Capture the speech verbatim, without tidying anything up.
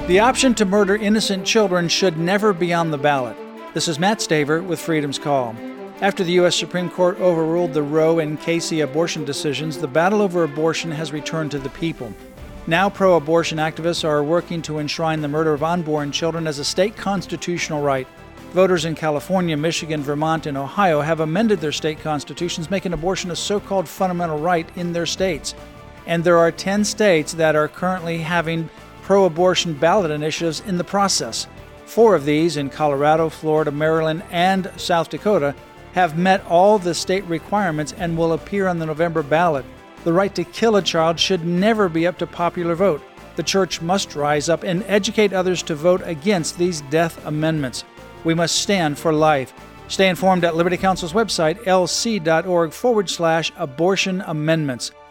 The option to murder innocent children should never be on the ballot. This is Matt Staver with Freedom's Call. After the U S Supreme Court overruled the Roe and Casey abortion decisions, the battle over abortion has returned to the people. Now pro-abortion activists are working to enshrine the murder of unborn children as a state constitutional right. Voters in California, Michigan, Vermont, and Ohio have amended their state constitutions, making abortion a so-called fundamental right in their states. And there are ten states that are currently having pro-abortion ballot initiatives in the process. Four of these, in Colorado, Florida, Maryland, and South Dakota, have met all the state requirements and will appear on the November ballot. The right to kill a child should never be up to popular vote. The church must rise up and educate others to vote against these death amendments. We must stand for life. Stay informed at Liberty Counsel's website, lc.org forward slash abortion amendments.